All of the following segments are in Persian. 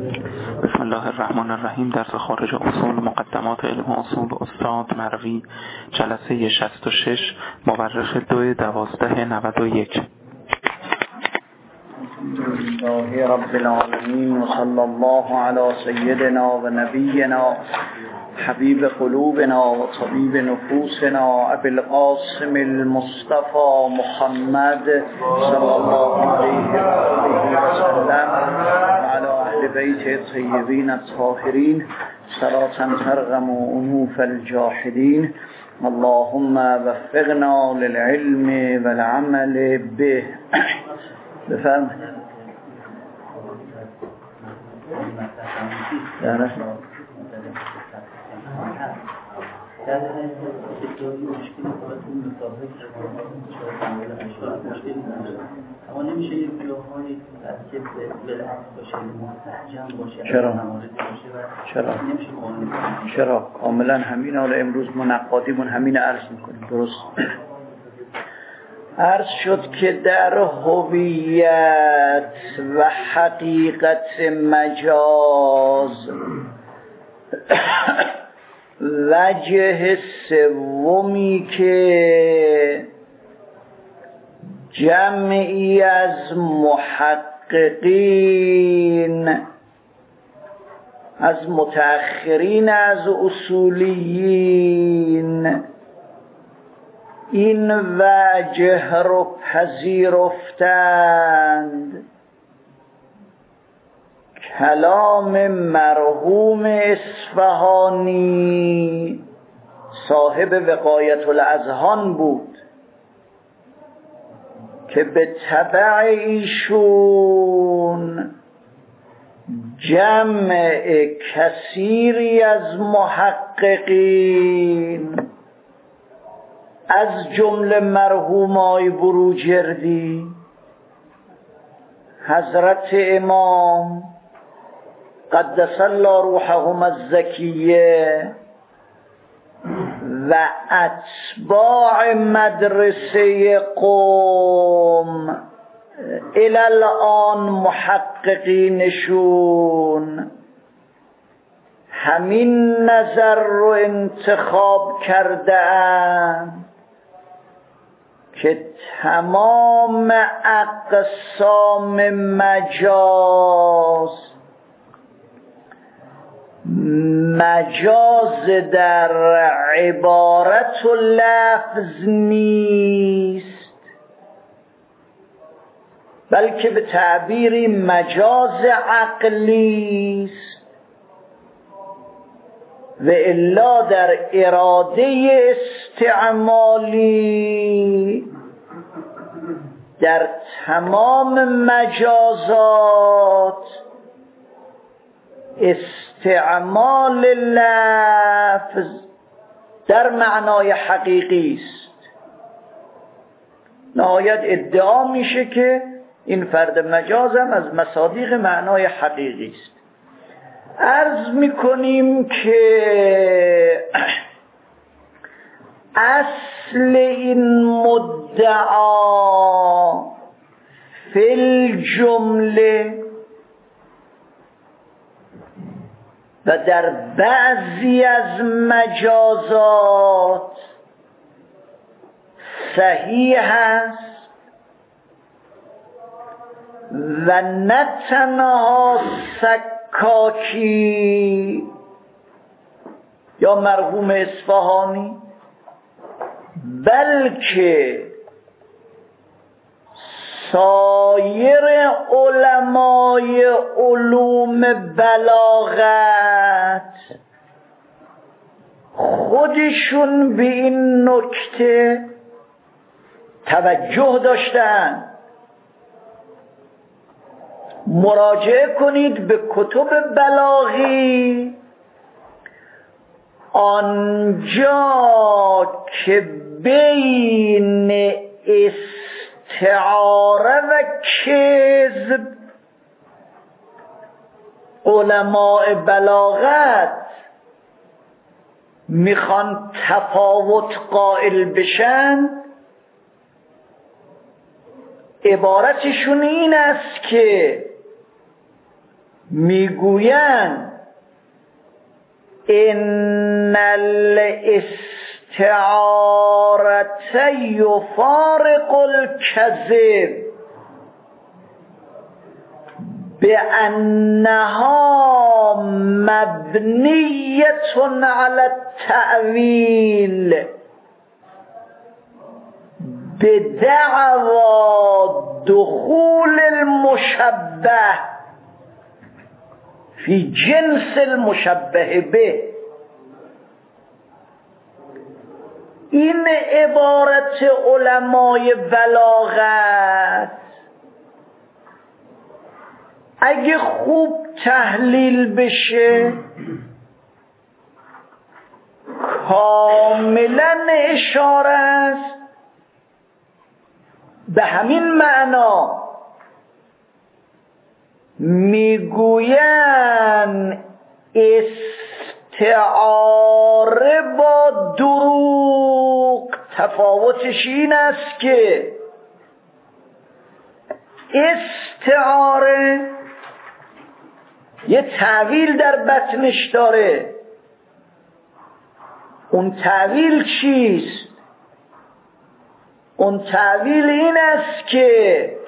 بسم الله الرحمن الرحیم. درس خارج اصول مقدمات علم اصول استاد مروی، جلسه 66، مورخ 2/12/91. لله رب العالمین و صلی الله علی سیدنا و نبینا حبیب قلوبنا و طبیب نفوسنا ابی القاسم المصطفى محمد صلی الله علیه و آله و سلم و علی اهل بیت الطیبین الطاهرین صلاة ترغم انوف الجاحدین. اللهم وفقنا للعلم والعمل به. بفرمایید. در ادعای مشکلی باید اون مطابق مشکلی نداره، اما نمیشه یک جاهایی که بالعکس باشه، مستحجم باشه، چرا؟ مواردی باشه چرا؟ نمیشه قانون کنیم. چرا؟ کاملا همین. حالا امروز ما نقادیمون همین عرض میکنیم. درست عرض شد که در هویت و حقیقت مجاز وجه سومی که جمعی از محققین، از متأخرین، از اصولیین این وجه رو پذیرفتند، کلام مرحوم اصفهانی صاحب وقایت الاذهان بود که به تبع ایشون جمع کثیری از محققین از جمله مرحومای بروجردی، حضرت امام قدس الله روحهم الزکیه و اتباع مدرسه قوم الان محققینشون همین نظر رو انتخاب کرده‌اند که تمام اقسام مجاز در عبارت و لفظ نیست، بلکه به تعبیری مجاز عقلی است و الا در اراده استعمالی در تمام مجازات استعمال لفظ در معنای حقیقی است. نهایت ادعا میشه که این فرد مجاز هم از مصادیق معنای حقیقی است. عرض میکنیم که اصل این مدعا فی الجمله و در بعضی از مجازات صحیح است و نه تنها سکاکی یا مرحوم اصفهانی بلکه سایر علمای علوم بلاغت خودشون به این نکته توجه داشتن. مراجعه کنید به کتب بلاغی، آنجا که بین استعاره و کذب علماء بلاغت میخوان تفاوت قائل بشن، عبارتشون این است که میگویند ان الاستعاره یفارق الکذب بأنها مبنیة علی التأویل بدعوى دخول المشبه فی جنس المشبه به. این عبارت علمای بلاغت اگه خوب تحلیل بشه کاملا اشاره است به همین معنا. میگوین استعاره با دروغ تفاوتش این است که استعاره یه تعویل در بطنش داره. اون تعویل چیست؟ اون تعویل این است که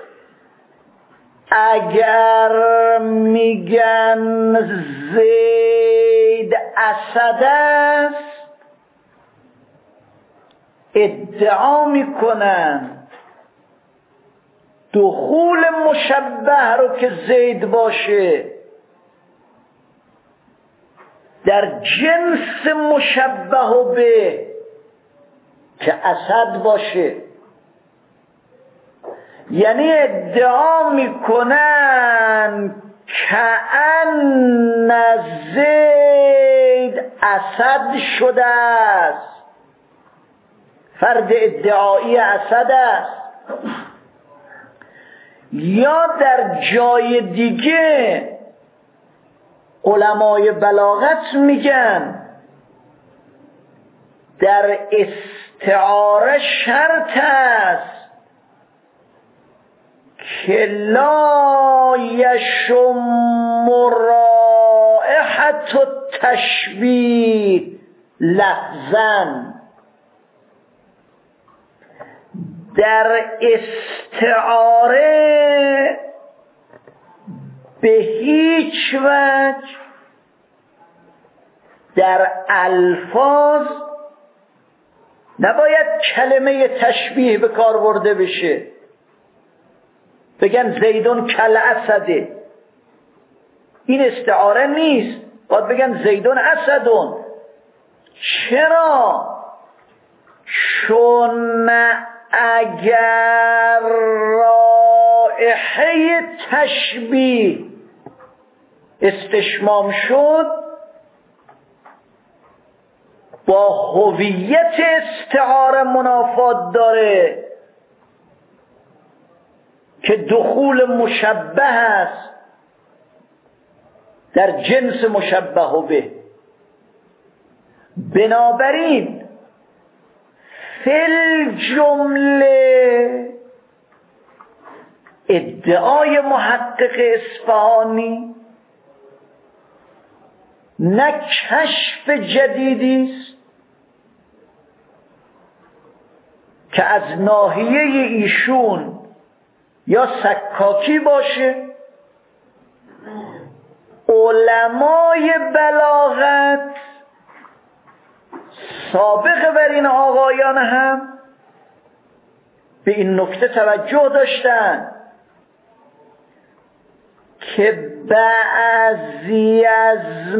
اگر میگن زید اسد است ادعا میکنن دخول مشبه رو که زید باشه در جنس مشبه به که اسد باشه، یعنی ادعا میکنن کأن زید اسد شده است، فرد ادعایی اسد است. یا در جای دیگه علمای بلاغت میگن در استعاره شرط است که لا یشم رائحة التشبیه لفظاً. در استعاره به هیچ وجه در الفاظ نباید کلمه تشبیه به کار برده بشه. بگن زیدون کل اسده، این استعاره نیست، باید بگن زیدون اسدون. چرا؟ چون اگر رائحه تشبیه استشمام شد با هویت استعاره منافات داره که دخول مشبه است در جنس مشبه به. بنابراین فل جمله ادعای محقق اصفهانی نه کشف جدیدی است که از ناحیه ایشون یا سکاکی باشه. علمای بلاغت سابق بر این آقایان هم به این نکته توجه داشتن که بعضی از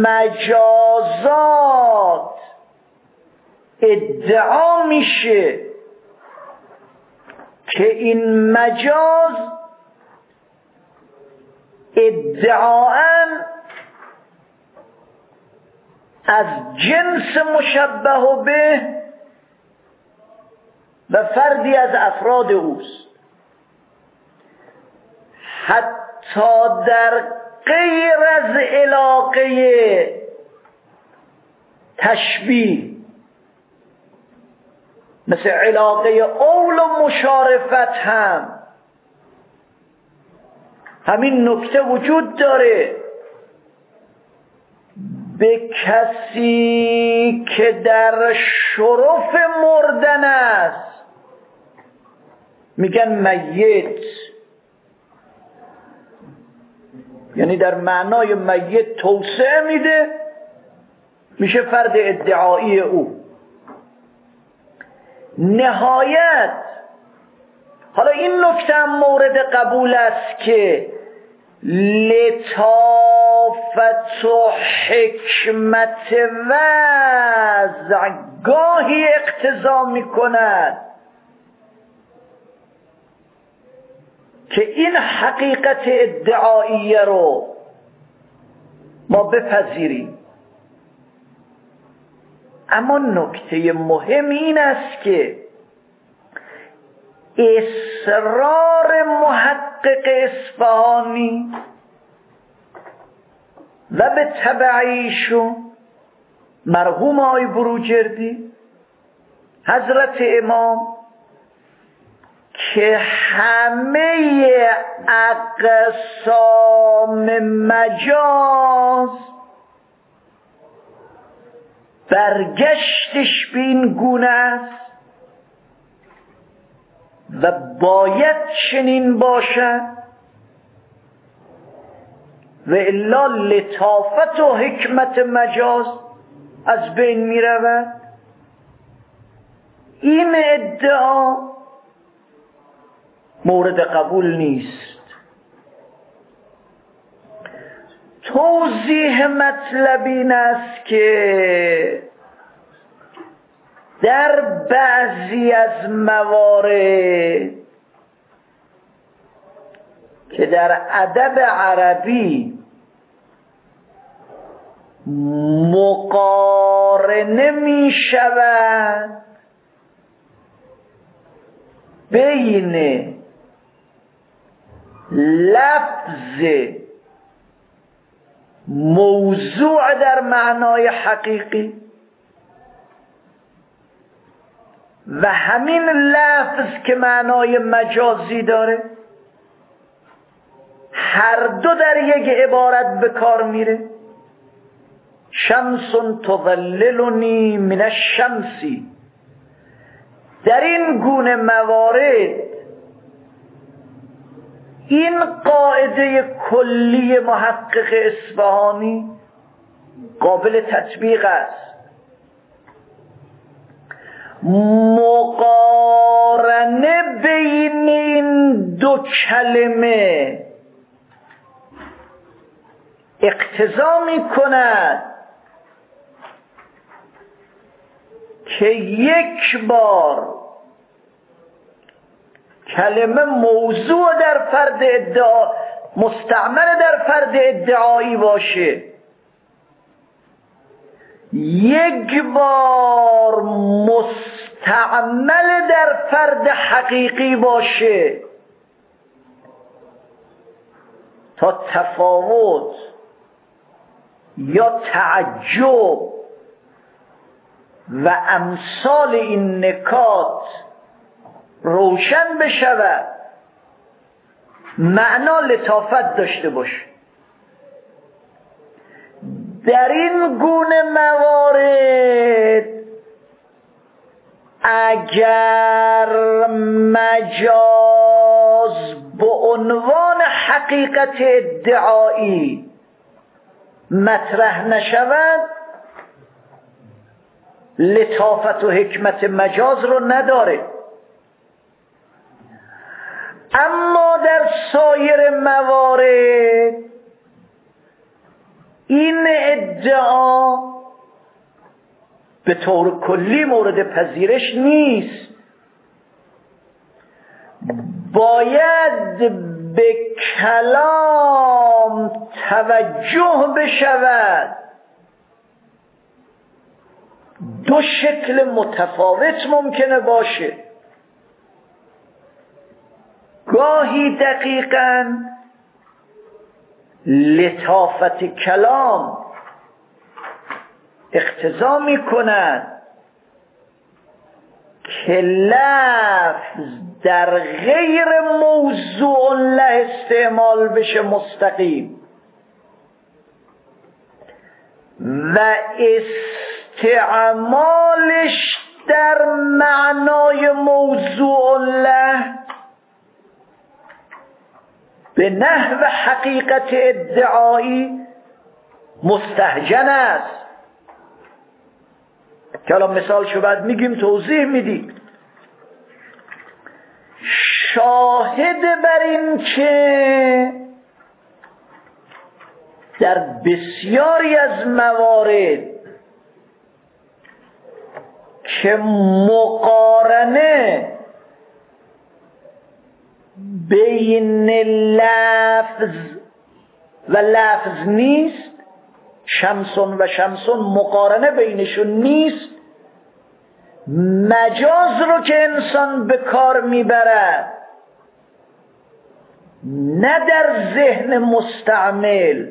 مجازات ادعا میشه که این مجاز ادعاً از جنس مشبه به و فردی از افراد اوست، حتی در غیر از علاقه تشبیه مثل علاقه اول و مشارفت هم همین نکته وجود داره. به کسی که در شرف مردن است میگن میت، یعنی در معنای میت توسعه میده، میشه فرد ادعایی او. نهایت حالا این نکته هم مورد قبول است که لطافت و حکمت وضع گاهی اقتضا میکند که این حقیقت ادعاییه رو ما بپذیریم. اما نکته مهم این است که اصرار محقق اصفهانی و به تبعیشون مرحوم آقای بروجردی حضرت امام که همه اقسام مجاز برگشتش به این گونه است و باید چنین باشد و الا لطافت و حکمت مجاز از بین می رود. این ادعا مورد قبول نیست. توضیح مطلب این است که در بعضی از موارد که در ادب عربی مقارنه می شود بین لفظ موضوع در معنای حقیقی و همین لفظ که معنای مجازی داره، هر دو در یک عبارت به کار میره. شمس تظللنی من الشمسی. در این گونه موارد این قاعده کلی محقق اصفهانی قابل تطبیق است. مقارنه بین این دو کلمه اقتضا می کند که یک بار کلمه موضوع در فرد ادعا مستعمل در فرد ادعایی باشه، یک بار مستعمل در فرد حقیقی باشه، تا تفاوت یا تعجب و امثال این نکات روشن بشود، معنا لطافت داشته باشه. در این گونه موارد اگر مجاز به عنوان حقیقت ادعایی مطرح نشود، لطافت و حکمت مجاز رو نداره. اما در سایر موارد این ادعا به طور کلی مورد پذیرش نیست. باید به کلام توجه بشود. دو شکل متفاوت ممکنه باشه. گاهی دقیقاً لطافت کلام اقتضا می کند که لفظ در غیر موضوع له استعمال بشه مستقیم و استعمالش در معنای موضوع له به نحو حقیقت ادعایی مستهجن است که الان مثالشو بعد میگیم توضیح میدیم. شاهد بر این که در بسیاری از موارد که مقارنه بین لفظ و لفظ نیست، شمسون و شمسون مقارنه بینشون نیست، مجاز رو که انسان به کار میبرد نه در ذهن مستعمل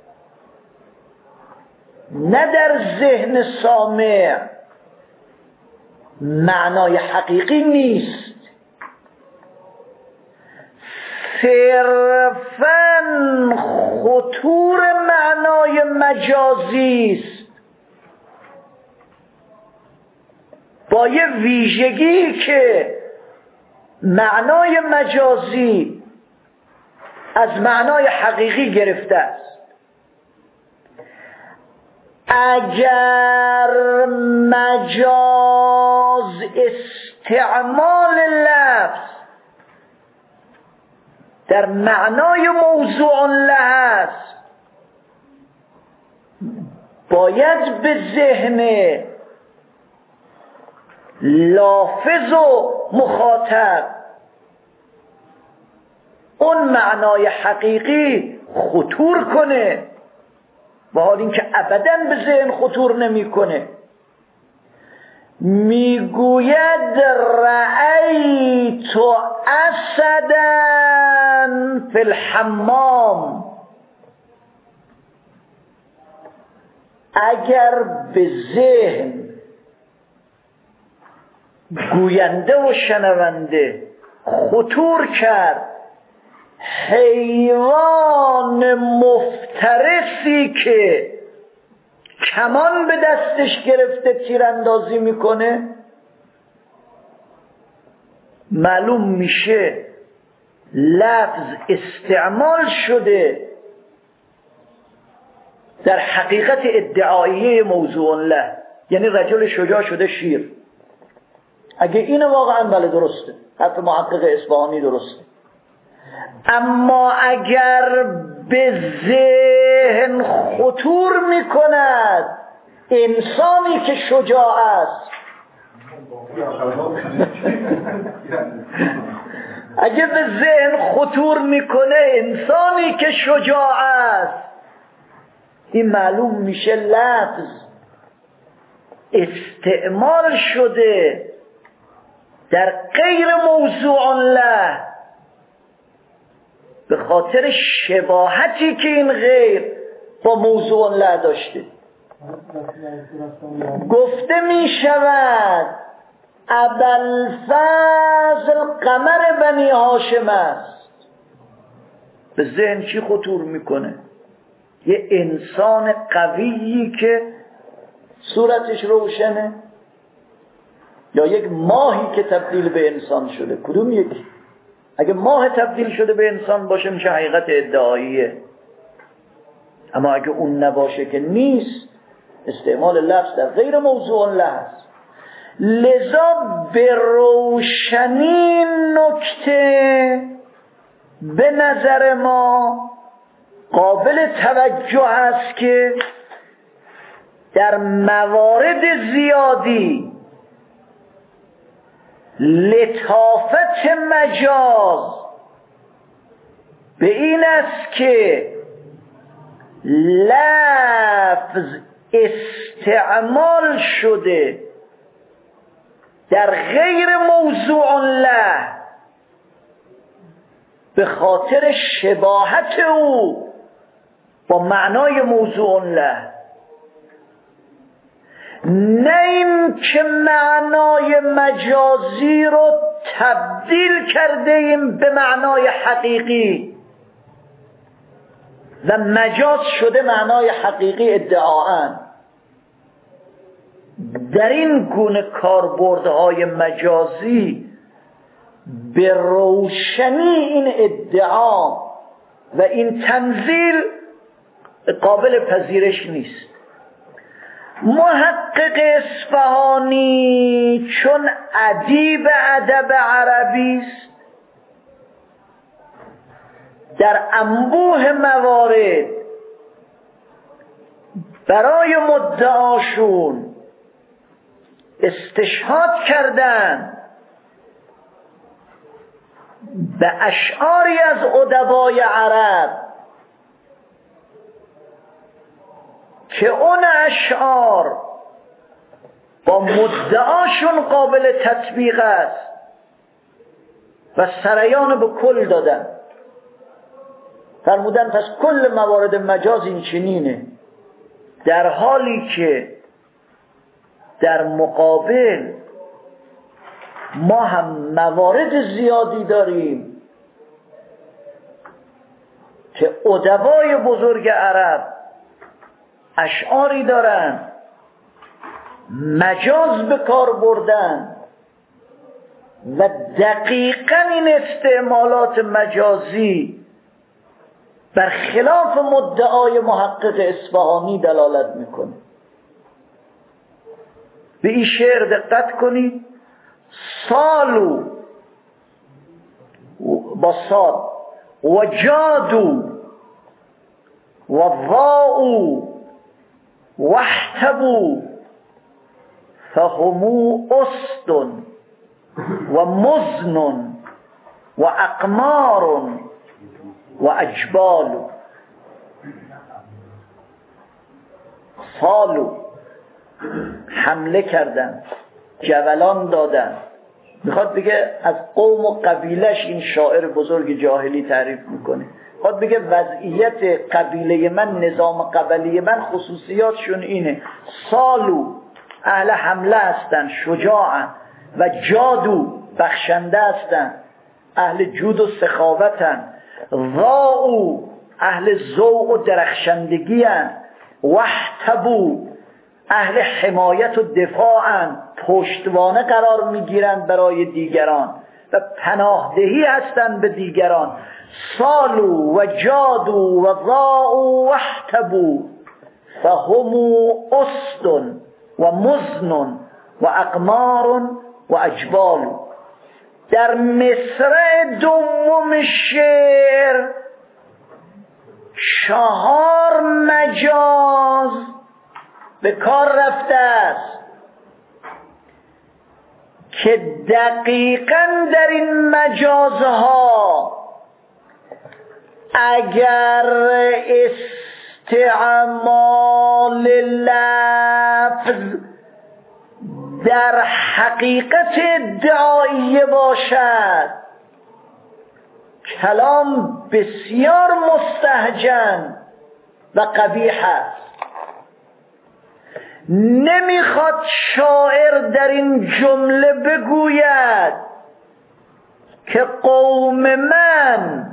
نه در ذهن سامع معنای حقیقی نیست، صرفاً خطور معنای مجازی است با یه ویژگی که معنای مجازی از معنای حقیقی گرفته است. اگر مجاز استعمال لفظ در معنای موضوع له است، باید به ذهن لافظ و مخاطب اون معنای حقیقی خطور کنه، با حال اینکه ابداً به ذهن خطور نمیکنه. میگوید رأیت اسداً فی الحمام. اگر به ذهن گوینده و شنونده خطور کرد حیوان مفترسی که کمان به دستش گرفته تیراندازی میکنه، معلوم میشه لفظ استعمال شده در حقیقت ادعاییه موضوع له، یعنی رجل شجاع شده شیر. اگه اینو واقعا بله درسته، حرف محقق اصفهانی درسته. اما اگر به ذهن خطور میکند انسانی که شجاع است، اگر به ذهن خطور میکنه انسانی که شجاع است، این معلوم میشه لفظ استعمال شده در غیر موضوع له به خاطر شباهتی که این غیر با موضوع له داشته. گفته می شود ابوالفضل قمر بنی هاشم است. به ذهن چی خطور میکنه؟ یه انسان قویی که صورتش روشنه، یا یک ماهی که تبدیل به انسان شده؟ کدوم یکی؟ اگه ماه تبدیل شده به انسان باشه میشه حقیقت ادعاییه، اما اگه اون نباشه که نیست، استعمال لفظ در غیر موضوع له است. لذا به روشنی نکته به نظر ما قابل توجه است که در موارد زیادی لطافت مجاز به این است که لفظ استعمال شده در غیر موضوع له به خاطر شباهت او با معنای موضوع له، نه این که معنای مجازی رو تبدیل کرده ایم به معنای حقیقی و مجاز شده معنای حقیقی ادعاً. در این گونه کاربردهای مجازی به روشنی این ادعا و این تنزیل قابل پذیرش نیست. محقق اصفهانی چون ادیب ادب عربی است، در انبوه موارد برای مدعاشون استشهاد کردن به اشعاری از ادبای عرب که اون اشعار با مدعاشون قابل تطبیق است و سریان به کل دادن. فرمودن پس کل موارد مجاز این چنینه، در حالی که در مقابل ما هم موارد زیادی داریم که ادبای بزرگ عرب اشعاری دارن مجاز به کار بردن و دقیقاً این استعمالات مجازی بر خلاف مدعای محقق اصفهانی دلالت میکنه. به این شعر دقت کنید. سالو با سال و جادو و ضاؤ واحتبوا فهموا أسد و مزن و اقمار و اجبال. سالو حمله کردن، جولان دادن. میخواد بگه از قوم و قبیلش این شاعر بزرگ جاهلی تعریف میکنه. میخواد بگه وضعیت قبیله من، نظام قبلی من خصوصیاتشون اینه. سالو اهل حمله هستن، شجاعن، و جادو بخشنده هستن، اهل جود و سخاوتن. ضاؤ اهل ذوق و درخشندگی هن. واحتبوا اهل حمایت و دفاعن، پشتوانه قرار میگیرند برای دیگران و پناهدهی هستند به دیگران. سالو و جادو و ضاؤ واحتبوا فهموا أسد و مزن و اقمار و اجبال. در مصرع دوم شعر 4 مجاز به کار رفته است که دقیقاً در این مجازها اگر استعمال لفظ در حقیقت ادعاییه باشد، کلام بسیار مستهجن و قبیح است. نمیخواد شاعر در این جمله بگوید که قوم من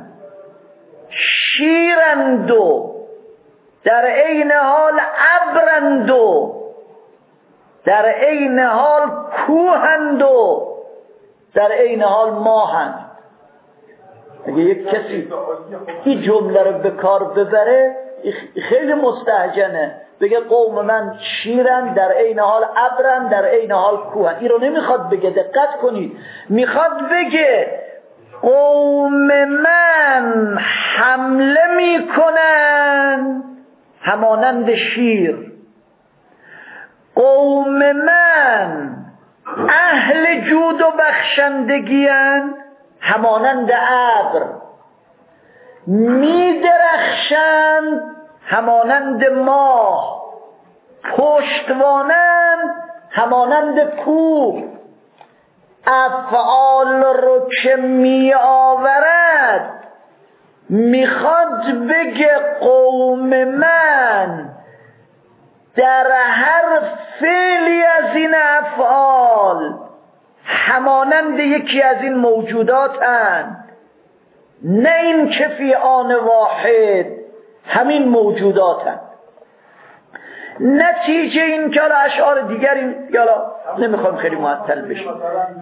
شیرند و در عین حال ابرند و در عین حال کوهند و در عین حال ماهند. اگه یک کسی این جمله رو به کار ببره خیلی مستهجنه. بگه قوم من شیرند در عین حال ابرند در عین حال کوهند. این رو نمیخواد بگه، دقت کنید. میخواد بگه قوم من حمله میکنن همانند شیر، قوم من اهل جود و بخشندگی‌اند همانند ابر، میدرخشند همانند ماه، پشتوانند همانند کوه. افعال رو که می آورد میخواد بگه قوم من در هر فعلی از این افعال همانند یکی از این موجوداتند، نه این که فی آن واحد همین موجوداتند. نتیجه این که اشعار دیگری یالا نمیخوام خیلی معطل بشیم.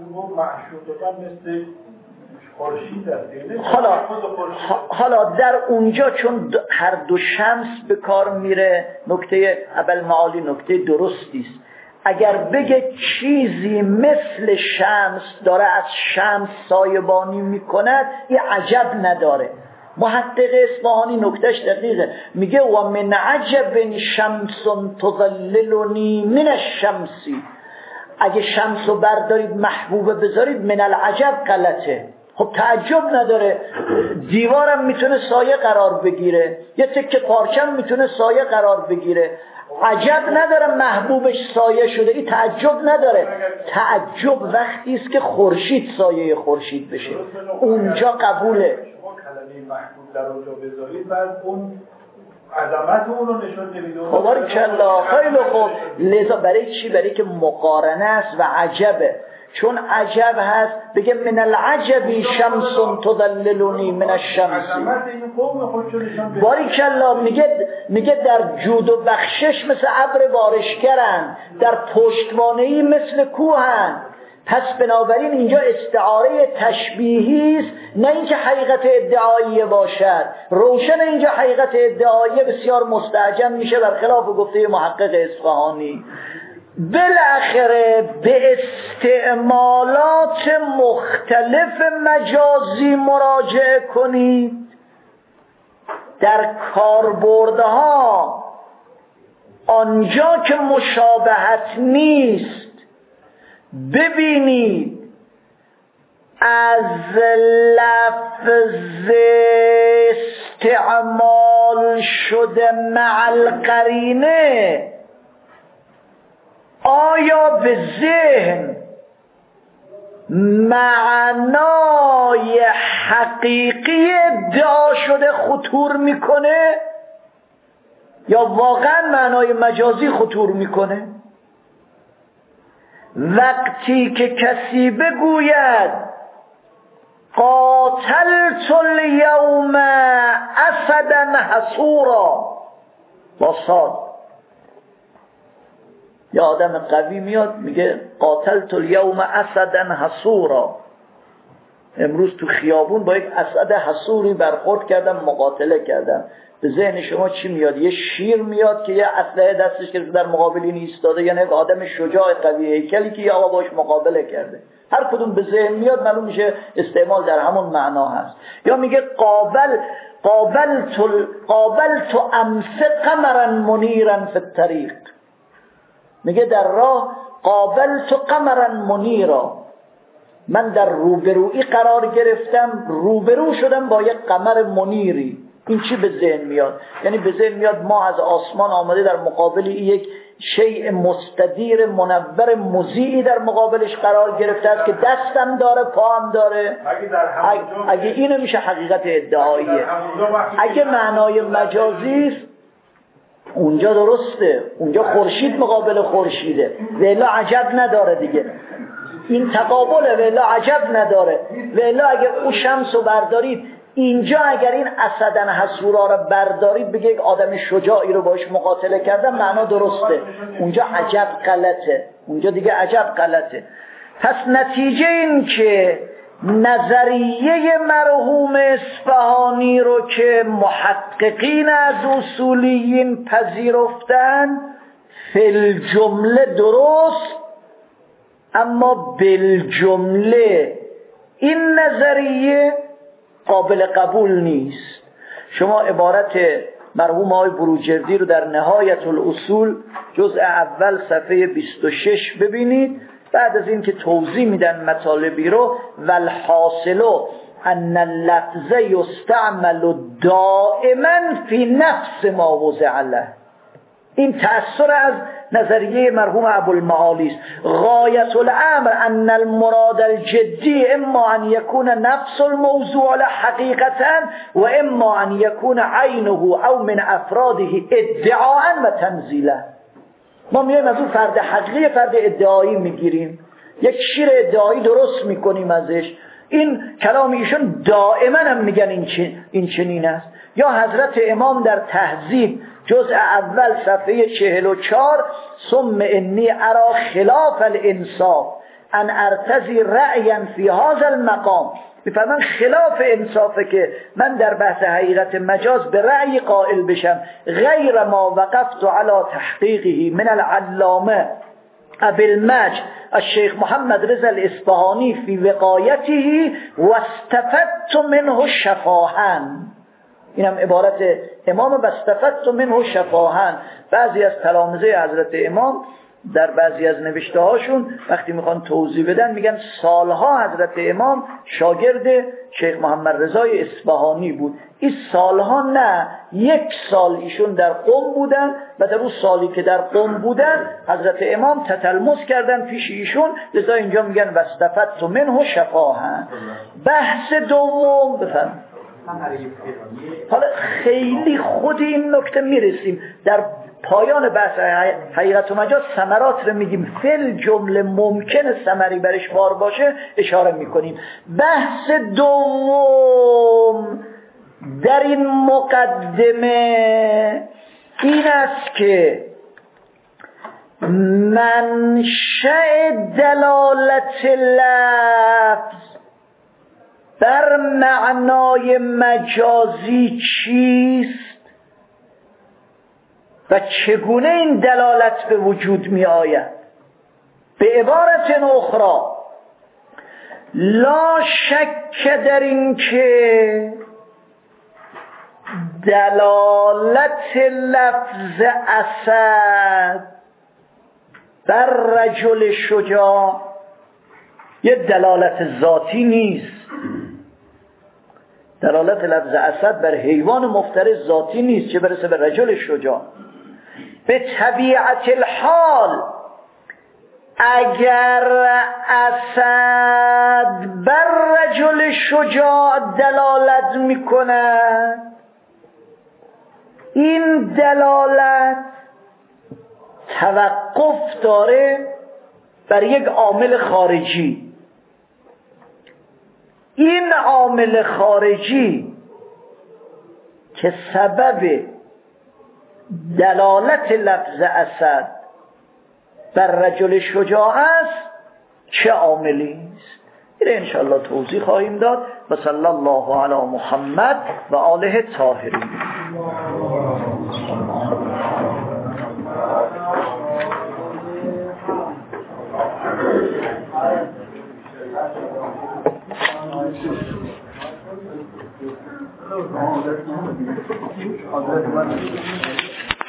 حالا در اونجا چون هر دو شمس به کار میره، نکته اول معالی نکته درستی است. اگر بگه چیزی مثل شمس داره از شمس سایبانی میکند، این عجب نداره. محقق اصفهانی نکتهش دقیقه، میگه و من عجب شمس تظللنی من الشمسی. اگه شمس رو بردارید محبوبه بذارید من العجب غلطه. خب تعجب نداره، دیوارم میتونه سایه قرار بگیره، یه تکه پارچم میتونه سایه قرار بگیره. عجب نداره محبوبش سایه شده، این تعجب نداره. تعجب وقتی است که خورشید سایه خورشید بشه، اونجا قبوله. شما کلمه محبوب در اونجا بذارید، بعد اون عظمت اون رو نشون نمیده. بارکالله، خیلی خوب. لذا برای چی؟ برای که مقارنه است و عجبه. چون عجب هست بگه من العجبی شمس تظللنی من الشمس. باریکالله. میگه در جود و بخشش مثل ابر بارشگرن، در پشتوانه‌ای مثل کوهن. پس بنابراین اینجا استعاره تشبیهی است، نه اینکه حقیقت ادعایی باشد. روشن اینجا حقیقت ادعایی بسیار مستعجم میشه، برخلاف گفته محقق اصفهانی. بالاخره به استعمالات مختلف مجازی مراجعه کنید. در کاربردها آنجا که مشابهت نیست ببینید از لفظ استعمال شده مع القرینه آیا به ذهن معنای حقیقی ادعا شده خطور میکنه یا واقعا معنای مجازی خطور میکنه؟ وقتی که کسی بگوید قاتلت الیوم اسدا حصورا با صاد، یا آدم قوی میاد میگه قاتلت الیوم اسدا حصورا، امروز تو خیابون با یک اسد حصوری برخورد کردم، مقاتله کردم. به ذهن شما چی میاد؟ یه شیر میاد که یه اسلحه دستش گرفته در مقابل این ایستاده، یعنی یک آدم شجاع قوی هیکلی که یه آقا باش مقابله کرده. هر کدوم به ذهن میاد معلوم میشه استعمال در همون معنا هست. یا میگه قابلت امس قمرا منیرا فی الطریق، میگه در راه قابلت قمرا منیرا، من در روبرویی قرار گرفتم، روبرو شدم با یک قمر منیری. این چی به ذهن میاد؟ یعنی به ذهن میاد ما از آسمان آمده در مقابل یک شیء مستدیر منور مضیئی در مقابلش قرار گرفته است که دستم داره پاهم داره. اگه اینو میشه حقیقت ادعاییه. اگه معنای مجازی است اونجا درسته، اونجا خورشید مقابل خورشیده، ولی عجب نداره دیگه. این تقابله، ولی عجب نداره. ولی اگه او شمس رو بردارید اینجا، اگر این اسدن حصورا رو بردارید بگه یک آدم شجاعی رو باش مقاتله کردن، معنا درسته. اونجا عجب غلطه، اونجا دیگه عجب غلطه. پس نتیجه این که نظریه مرحوم اصفهانی رو که محققین از اصولیین پذیرفتن فی جمله درست، اما بالجمله این نظریه قابل قبول نیست. شما عبارت مرحوم آقای بروجردی رو در نهایت الاصول جزء اول صفحه 26 ببینید. بعد از این که توضیح میدن مطالبی رو، والحاصل ان اللفظ یستعمل دائما فی نفس ما وضع له. این تأثیر از نظریه مرحوم ابوالمعالی است. غایت الامر ان المراد الجدی اما ان یکون نفس الموضوع حقیقتا و اما ان یکون عینه او من افراده ادعاء و تنزیلا. ما میایم از اون فرد حقیقی فرد ادعایی میگیریم یک شیر ادعایی درست میکنیم ازش. این کلام ایشون دائما هم میگن این چنین است. یا حضرت امام در تهذیب جزء اول صفحه 44 ثم انی ارا خلاف الانصاف ان ارتضی رأیا فی هذا المقام، میفرمان خلاف انصافه که من در بحث حقیقت مجاز به رأی قائل بشم غیر ما وقفت علی تحقیقه من العلامه ابی المجد الشیخ محمد رضا الاصفهانی فی وقایته واستفدت منه شفاهً. اینم عبارت امام، واستفدت منه شفاهً. بعضی از تلامذه حضرت امام در بعضی از نوشته هاشون وقتی میخوان توضیح بدن میگن سالها حضرت امام شاگرد شیخ محمد رضای اصفهانی بود. این سالها نه، 1 سال ایشون در قم بودن و در اون سالی که در قم بودن حضرت امام تتلمس کردن پیش ایشون، لذا اینجا میگن واستفدت منه شفاهً. بحث دوم بفرمایید. حالا خیلی خود این نکته میرسیم در پایان بحث حقیقت و مجاز، ثمرات رو میگیم، فل جمله ممکنه ثمری برش بار باشه اشاره میکنیم. بحث دوم در این مقدمه این است که منشأ دلالت لفظ بر معنای مجازی چیست و چگونه این دلالت به وجود می آید. به عبارت اخرى لا شک در این که دلالت لفظ اسد بر رجل شجاع یه دلالت ذاتی نیست. دلالت لفظ اسد بر حیوان مفترس ذاتی نیست، چه برسه به رجل شجاع. به طبیعت الحال اگر اسد بر رجل شجاع دلالت میکند، این دلالت توقف داره بر یک عامل خارجی. این عامل خارجی که سبب دلالت لفظ اسد بر رجل شجاع است چه عاملی است؟ این انشاءالله توضیح خواهیم داد. و صلی الله علی محمد و آله الطاهرین. حضرت